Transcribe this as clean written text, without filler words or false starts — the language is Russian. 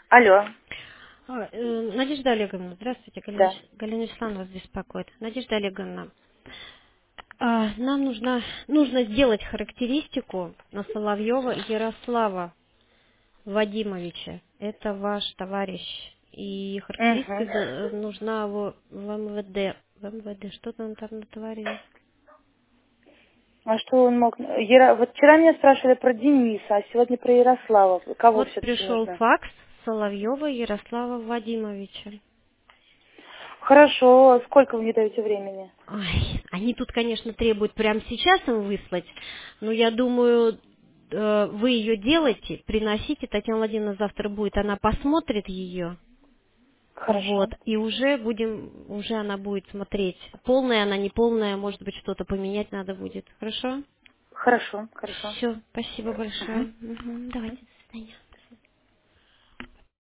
Алло, Надежда Олеговна, здравствуйте, да. Галина Ислам вас беспокоит. Надежда Олеговна, нам нужно сделать характеристику на Соловьева Ярослава Вадимовича. Это ваш товарищ. И характеристика Угу. нужна в МВД. В МВД, что там натворили? А что он мог... Вот вчера меня спрашивали про Дениса, а сегодня про Ярослава. Кого Вот все-таки пришел нужно? факс Соловьева Ярослава Вадимовича. Хорошо, сколько вы мне даете времени? Ой, они тут, конечно, требуют прямо сейчас им выслать, но я думаю, вы ее делаете, приносите, Татьяна Владимировна завтра будет, она посмотрит ее, Хорошо. вот, и уже она будет смотреть, полная она, неполная, может быть, что-то поменять надо будет, хорошо? Хорошо, хорошо. Все, спасибо Угу. большое. Мгм, давайте, до свидания.